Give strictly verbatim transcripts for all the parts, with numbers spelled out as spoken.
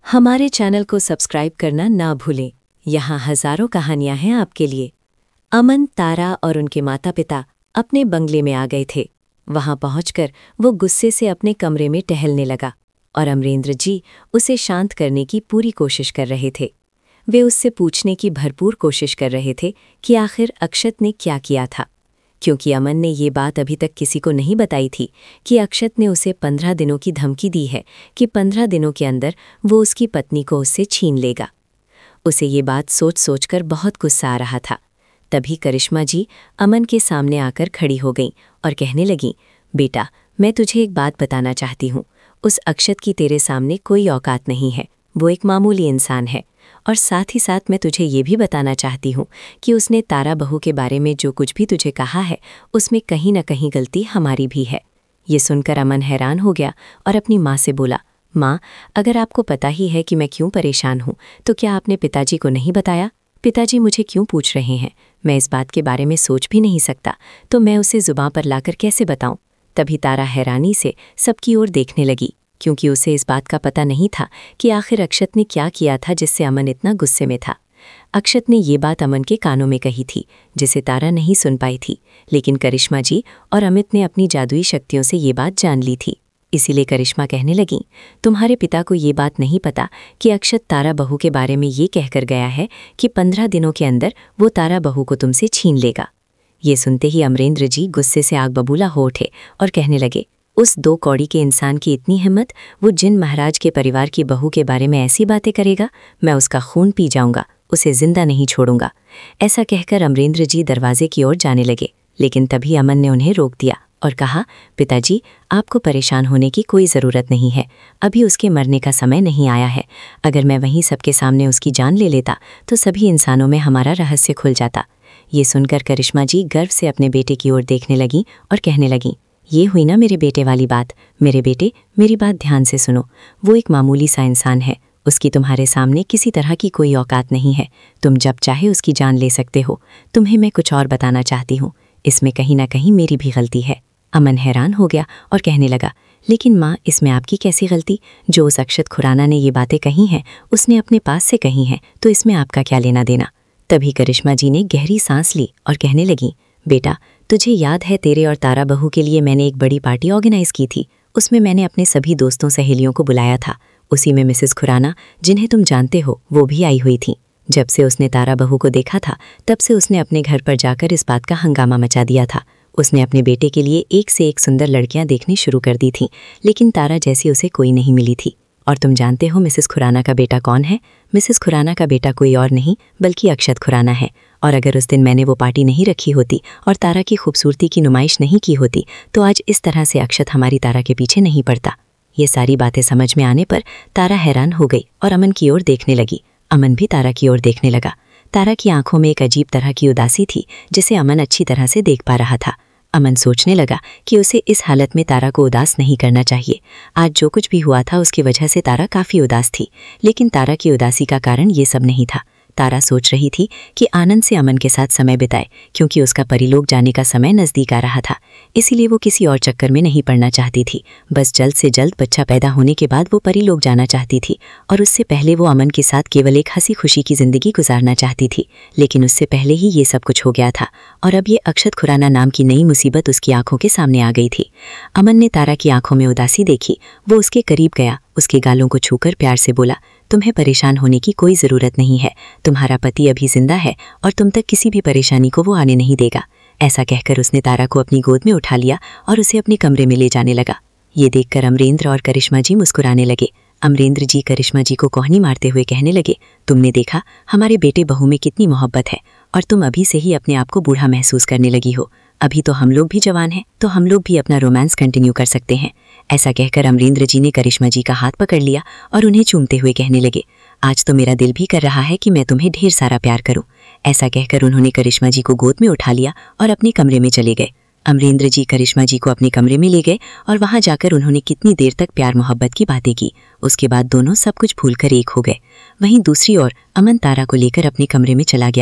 हमारे चैनल को सब्सक्राइब करना ना भूलें। यहाँ हजारों कहानियां हैं आपके लिए। अमन, तारा और उनके माता पिता अपने बंगले में आ गए थे। वहां पहुंचकर वो गुस्से से अपने कमरे में टहलने लगा और अमरेंद्र जी उसे शांत करने की पूरी कोशिश कर रहे थे। वे उससे पूछने की भरपूर कोशिश कर रहे थे कि आखिर अक्षत ने क्या किया था, क्योंकि अमन ने ये बात अभी तक किसी को नहीं बताई थी कि अक्षत ने उसे पंद्रह दिनों की धमकी दी है कि पंद्रह दिनों के अंदर वो उसकी पत्नी को उससे छीन लेगा। उसे ये बात सोच सोचकर बहुत गुस्सा आ रहा था। तभी करिश्मा जी अमन के सामने आकर खड़ी हो गईं और कहने लगीं, बेटा, मैं तुझे एक बात बताना चाहती हूँ। उस अक्षत की तेरे सामने कोई औकात नहीं है। वो एक मामूली इंसान है। और साथ ही साथ मैं तुझे ये भी बताना चाहती हूँ कि उसने तारा बहू के बारे में जो कुछ भी तुझे कहा है, उसमें कहीं ना कहीं गलती हमारी भी है। ये सुनकर अमन हैरान हो गया और अपनी माँ से बोला, माँ, अगर आपको पता ही है कि मैं क्यों परेशान हूँ, तो क्या आपने पिताजी को नहीं बताया? पिताजी मुझे क्यों पूछ रहे हैं? मैं इस बात के बारे में सोच भी नहीं सकता, तो मैं उसे जुबान पर लाकर कैसे बताऊं? तभी तारा हैरानी से सबकी ओर देखने लगी, क्योंकि उसे इस बात का पता नहीं था कि आखिर अक्षत ने क्या किया था जिससे अमन इतना गुस्से में था। अक्षत ने ये बात अमन के कानों में कही थी, जिसे तारा नहीं सुन पाई थी, लेकिन करिश्मा जी और अमित ने अपनी जादुई शक्तियों से ये बात जान ली थी। इसीलिए करिश्मा कहने लगी, तुम्हारे पिता को ये बात नहीं पता कि अक्षत तारा बहू के बारे में ये कहकर गया है कि पंद्रह दिनों के अंदर वो तारा बहू को तुमसे छीन लेगा। ये सुनते ही अमरेंद्र जी गुस्से से आग बबूला हो उठे और कहने लगे, उस दो कौड़ी के इंसान की इतनी हिम्मत, वो जिन महाराज के परिवार की बहू के बारे में ऐसी बातें करेगा, मैं उसका खून पी जाऊंगा, उसे जिंदा नहीं छोड़ूंगा। ऐसा कहकर अमरेंद्र जी दरवाजे की ओर जाने लगे, लेकिन तभी अमन ने उन्हें रोक दिया और कहा, पिताजी, आपको परेशान होने की कोई ज़रूरत नहीं है। अभी उसके मरने का समय नहीं आया है। अगर मैं वहीं सबके सामने उसकी जान ले लेता तो सभी इंसानों में हमारा रहस्य खुल जाता। ये सुनकर करिश्मा जी गर्व से अपने बेटे की ओर देखने लगीं और कहने लगीं, ये हुई ना मेरे बेटे वाली बात। मेरे बेटे, मेरी बात ध्यान से सुनो। वो एक मामूली सा इंसान है। उसकी तुम्हारे सामने किसी तरह की कोई औकात नहीं है। तुम जब चाहे उसकी जान ले सकते हो। तुम्हें मैं कुछ और बताना चाहती हूँ। इसमें कहीं ना कहीं मेरी भी गलती है। अमन हैरान हो गया और कहने लगा, लेकिन माँ, इसमें आपकी कैसी गलती? जो उस अक्षत खुराना ने ये बातें कही हैं, उसने अपने पास से कही हैं, तो इसमें आपका क्या लेना देना? तभी करिश्मा जी ने गहरी सांस ली और कहने लगी, बेटा, तुझे याद है तेरे और तारा बहू के लिए मैंने एक बड़ी पार्टी ऑर्गेनाइज की थी। उसमें मैंने अपने सभी दोस्तों सहेलियों को बुलाया था। उसी में मिसेस खुराना, जिन्हें तुम जानते हो, वो भी आई हुई थी। जब से उसने तारा बहू को देखा था, तब से उसने अपने घर पर जाकर इस बात का हंगामा मचा दिया था। उसने अपने बेटे के लिए एक से एक सुंदर लड़कियां देखनी शुरू कर दी थीं, लेकिन तारा जैसी उसे कोई नहीं मिली थी। और तुम जानते हो मिसेस खुराना का बेटा कौन है? मिसेस खुराना का बेटा कोई और नहीं बल्कि अक्षत खुराना है। और अगर उस दिन मैंने वो पार्टी नहीं रखी होती और तारा की खूबसूरती की नुमाइश नहीं की होती, तो आज इस तरह से अक्षत हमारी तारा के पीछे नहीं पड़ता। ये सारी बातें समझ में आने पर तारा हैरान हो गई और अमन की ओर देखने लगी। अमन भी तारा की ओर देखने लगा। तारा की आंखों में एक अजीब तरह की उदासी थी, जिसे अमन अच्छी तरह से देख पा रहा था। अमन सोचने लगा कि उसे इस हालत में तारा को उदास नहीं करना चाहिए। आज जो कुछ भी हुआ था उसकी वजह से तारा काफ़ी उदास थी, लेकिन तारा की उदासी का कारण ये सब नहीं था। तारा सोच रही थी कि आनंद से अमन के साथ समय बिताए, क्योंकि उसका परिलोक जाने का समय नज़दीक आ रहा था। इसीलिए वो किसी और चक्कर में नहीं पड़ना चाहती थी। बस जल्द से जल्द बच्चा पैदा होने के बाद वो परिलोक जाना चाहती थी, और उससे पहले वो अमन के साथ केवल एक हंसी खुशी की ज़िंदगी गुजारना चाहती थी। लेकिन उससे पहले ही ये सब कुछ हो गया था, और अब ये अक्षत खुराना नाम की नई मुसीबत उसकी आंखों के सामने आ गई थी। अमन ने तारा की आंखों में उदासी देखी। वो उसके करीब गया, उसके गालों को छूकर प्यार से बोला, तुम्हें परेशान होने की कोई ज़रूरत नहीं है। तुम्हारा पति अभी जिंदा है और तुम तक किसी भी परेशानी को वो आने नहीं देगा। ऐसा कहकर उसने तारा को अपनी गोद में उठा लिया और उसे अपने कमरे में ले जाने लगा। ये देखकर अमरेंद्र और करिश्मा जी मुस्कुराने लगे। अमरेंद्र जी करिश्मा जी को कोहनी मारते हुए कहने लगे, तुमने देखा हमारे बेटे बहू में कितनी मोहब्बत है, और तुम अभी से ही अपने आप को बूढ़ा महसूस करने लगी हो। अभी तो हम लोग भी जवान हैं, तो हम लोग भी अपना रोमांस कंटिन्यू कर सकते हैं। ऐसा कहकर अमरेंद्र जी ने करिश्मा जी का हाथ पकड़ लिया और उन्हें चूमते हुए कहने लगे, आज तो मेरा दिल भी कर रहा है कि मैं तुम्हें ढेर सारा प्यार करूं। ऐसा कहकर उन्होंने करिश्मा जी को गोद में उठा लिया और अपने कमरे में चले गए। अमरेंद्र जी करिश्मा जी को अपने कमरे में ले गए और वहां जाकर उन्होंने कितनी देर तक प्यार मोहब्बत की बातें की। उसके बाद दोनों सब कुछ भूलकर एक हो गए। वहीं दूसरी ओर अमन तारा को लेकर अपने कमरे में चला गया।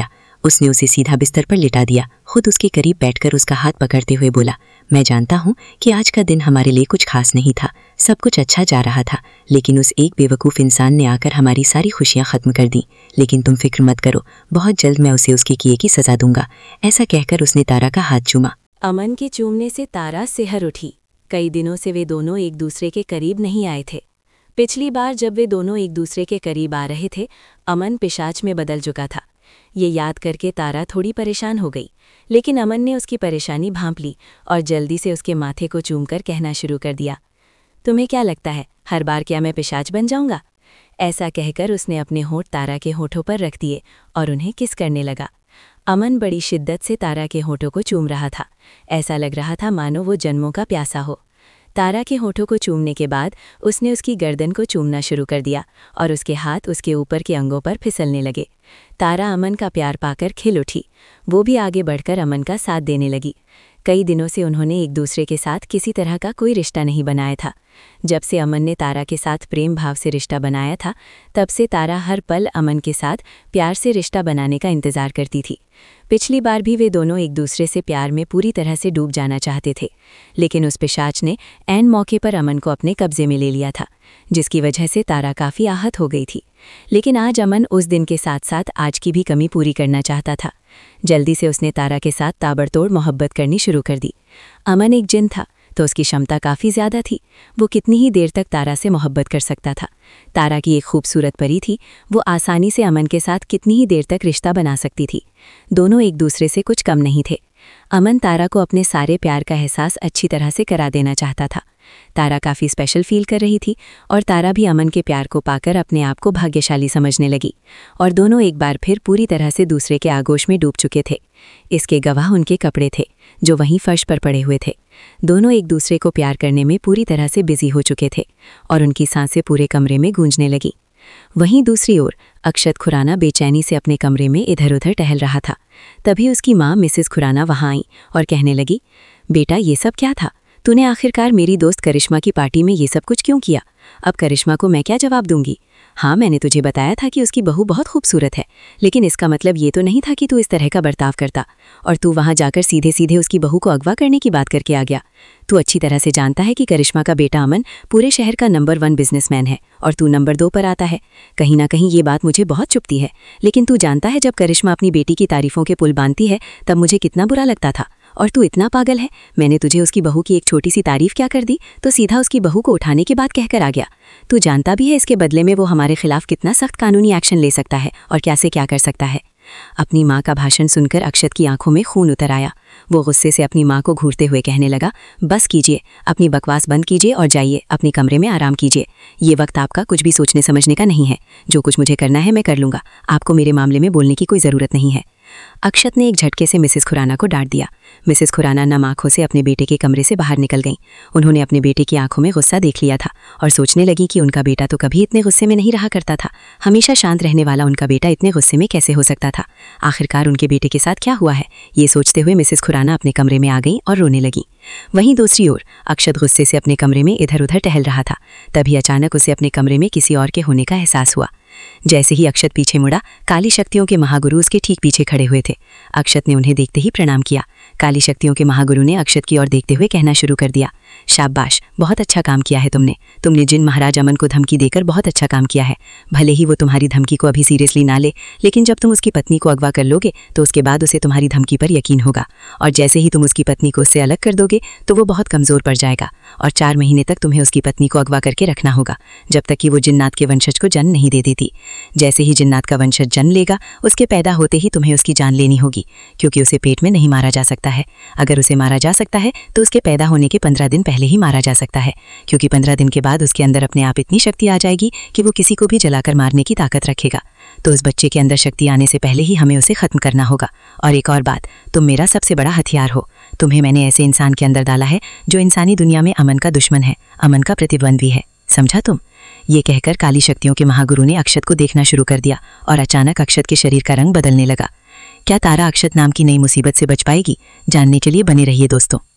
उसने उसे सीधा बिस्तर पर लिटा दिया। खुद उसके करीब बैठकर उसका हाथ पकड़ते हुए बोला, मैं जानता हूँ कि आज का दिन हमारे लिए कुछ खास नहीं था, सब कुछ अच्छा जा रहा था, लेकिन उस एक बेवकूफ़ इंसान ने आकर हमारी सारी खुशियाँ ख़त्म कर दी। लेकिन तुम फिक्र मत करो, बहुत जल्द मैं उसे उसके किए की सज़ा दूंगा। ऐसा कहकर उसने तारा का हाथ चूमा। अमन के चूमने से तारा सिहर उठी। कई दिनों से वे दोनों एक दूसरे के करीब नहीं आए थे। पिछली बार जब वे दोनों एक दूसरे के करीब आ रहे थे, अमन पिशाच में बदल चुका था। ये याद करके तारा थोड़ी परेशान हो गई, लेकिन अमन ने उसकी परेशानी भांप ली और जल्दी से उसके माथे को चूमकर कहना शुरू कर दिया, तुम्हें क्या लगता है हर बार क्या मैं पिशाच बन जाऊंगा? ऐसा कहकर उसने अपने होंठ तारा के होठों पर रख दिए और उन्हें किस करने लगा। अमन बड़ी शिद्दत से तारा के होठों को चूम रहा था। ऐसा लग रहा था मानो वो जन्मों का प्यासा हो। तारा के होठों को चूमने के बाद उसने उसकी गर्दन को चूमना शुरू कर दिया और उसके हाथ उसके ऊपर के अंगों पर फिसलने लगे। तारा अमन का प्यार पाकर खिल उठी। वो भी आगे बढ़कर अमन का साथ देने लगी। कई दिनों से उन्होंने एक दूसरे के साथ किसी तरह का कोई रिश्ता नहीं बनाया था। जब से अमन ने तारा के साथ प्रेम भाव से रिश्ता बनाया था, तब से तारा हर पल अमन के साथ प्यार से रिश्ता बनाने का इंतज़ार करती थी। पिछली बार भी वे दोनों एक दूसरे से प्यार में पूरी तरह से डूब जाना चाहते थे, लेकिन उस पिशाच ने ऐन मौके पर अमन को अपने कब्जे में ले लिया था, जिसकी वजह से तारा काफ़ी आहत हो गई थी। लेकिन आज अमन उस दिन के साथ साथ आज की भी कमी पूरी करना चाहता था। जल्दी से उसने तारा के साथ ताबड़तोड़ मोहब्बत करनी शुरू कर दी। अमन एक जिन था तो उसकी क्षमता काफ़ी ज़्यादा थी। वो कितनी ही देर तक तारा से मोहब्बत कर सकता था। तारा की एक खूबसूरत परी थी, वो आसानी से अमन के साथ कितनी ही देर तक रिश्ता बना सकती थी। दोनों एक दूसरे से कुछ कम नहीं थे। अमन तारा को अपने सारे प्यार का एहसास अच्छी तरह से करा देना चाहता था। तारा काफ़ी स्पेशल फील कर रही थी और तारा भी अमन के प्यार को पाकर अपने आप को भाग्यशाली समझने लगी और दोनों एक बार फिर पूरी तरह से दूसरे के आगोश में डूब चुके थे। इसके गवाह उनके कपड़े थे जो वहीं फर्श पर पड़े हुए थे। दोनों एक दूसरे को प्यार करने में पूरी तरह से बिजी हो चुके थे और उनकी सांसें पूरे कमरे में गूंजने लगी। वहीं दूसरी ओर अक्षत खुराना बेचैनी से अपने कमरे में इधर उधर टहल रहा था। तभी उसकी माँ मिसेस खुराना वहाँ आई और कहने लगी, बेटा ये सब क्या था? तूने आखिरकार मेरी दोस्त करिश्मा की पार्टी में ये सब कुछ क्यों किया? अब करिश्मा को मैं क्या जवाब दूंगी? हाँ, मैंने तुझे बताया था कि उसकी बहू बहुत खूबसूरत है, लेकिन इसका मतलब ये तो नहीं था कि तू इस तरह का बर्ताव करता और तू वहाँ जाकर सीधे सीधे उसकी बहू को अगवा करने की बात करके आ गया। तू अच्छी तरह से जानता है कि करिश्मा का बेटा अमन पूरे शहर का नंबर वन बिजनेसमैन है और तू नंबर दो पर आता है। कहीं ना कहीं ये बात मुझे बहुत चुभती है, लेकिन तू जानता है जब करिश्मा अपनी बेटी की तारीफों के पुल बांधती है तब मुझे कितना बुरा लगता था। और तू इतना पागल है, मैंने तुझे उसकी बहू की एक छोटी सी तारीफ क्या कर दी तो सीधा उसकी बहू को उठाने की बात कहकर आ गया। तू जानता भी है इसके बदले में वो हमारे खिलाफ कितना सख्त कानूनी एक्शन ले सकता है और क्या से क्या कर सकता है। अपनी माँ का भाषण सुनकर अक्षत की आंखों में खून उतर आया। वो गुस्से से अपनी माँ को घूरते हुए कहने लगा, बस कीजिए, अपनी बकवास बंद कीजिए और जाइए अपने कमरे में आराम कीजिए। ये वक्त आपका कुछ भी सोचने समझने का नहीं है। जो कुछ मुझे करना है मैं कर लूँगा, आपको मेरे मामले में बोलने की कोई ज़रूरत नहीं है। अक्षत ने एक झटके से मिसेस खुराना को डांट दिया। मिसेस खुराना नम आंखों से अपने बेटे के कमरे से बाहर निकल गईं। उन्होंने अपने बेटे की आंखों में गुस्सा देख लिया था और सोचने लगी कि उनका बेटा तो कभी इतने गुस्से में नहीं रहा करता था। हमेशा शांत रहने वाला उनका बेटा इतने गुस्से में कैसे हो सकता था? आखिरकार उनके बेटे के साथ क्या हुआ है? ये सोचते हुए मिसेस खुराना अपने कमरे में आ गईं और रोने लगी। वहीं दूसरी ओर अक्षत गुस्से से अपने कमरे में इधर उधर टहल रहा था। तभी अचानक उसे अपने कमरे में किसी और के होने का एहसास हुआ। जैसे ही अक्षत पीछे मुड़ा, काली शक्तियों के महागुरु उसके ठीक पीछे खड़े हुए थे। अक्षत ने उन्हें देखते ही प्रणाम किया। काली शक्तियों के महागुरु ने अक्षत की ओर देखते हुए कहना शुरू कर दिया, शाबाश, बहुत अच्छा काम किया है तुमने। तुमने जिन महाराज अमन को धमकी देकर बहुत अच्छा काम किया है। भले ही वो तुम्हारी धमकी को अभी सीरियसली ना ले, लेकिन जब तुम उसकी पत्नी को अगवा कर लोगे तो उसके बाद उसे तुम्हारी धमकी पर यकीन होगा और जैसे ही तुम उसकी पत्नी को उससे अलग कर दोगे तो वो बहुत कमज़ोर पड़ जाएगा और चार महीने तक तुम्हें उसकी पत्नी को अगवा करके रखना होगा, जब तक कि वो जिन्नात के वंशज को जन्म नहीं दे देती। जैसे ही जिन्नात का वंशज जन्म लेगा, उसके पैदा होते ही तुम्हें उसकी जान लेनी होगी, क्योंकि उसे पेट में नहीं मारा जा सकता है। अगर उसे मारा जा सकता है तो उसके पैदा होने के पंद्रह दिन पहले ही मारा जा सकता है, क्योंकि पंद्रह दिन के बाद उसके अंदर अपने आप इतनी शक्ति आ जाएगी कि वो किसी को भी जलाकर मारने की ताकत रखेगा। तो उस बच्चे के अंदर शक्ति आने से पहले ही हमें उसे खत्म करना होगा। और एक और बात, तुम मेरा सबसे बड़ा हथियार हो। तुम्हें मैंने ऐसे इंसान के अंदर डाला है जो इंसानी दुनिया में अमन का दुश्मन है, अमन का प्रतिद्वंद्वी है, समझा तुम? ये कहकर काली शक्तियों के महागुरु ने अक्षत को देखना शुरू कर दिया और अचानक अक्षत के शरीर का रंग बदलने लगा। क्या तारा अक्षत नाम की नई मुसीबत से बच पाएगी? जानने के लिए बने रहिए दोस्तों।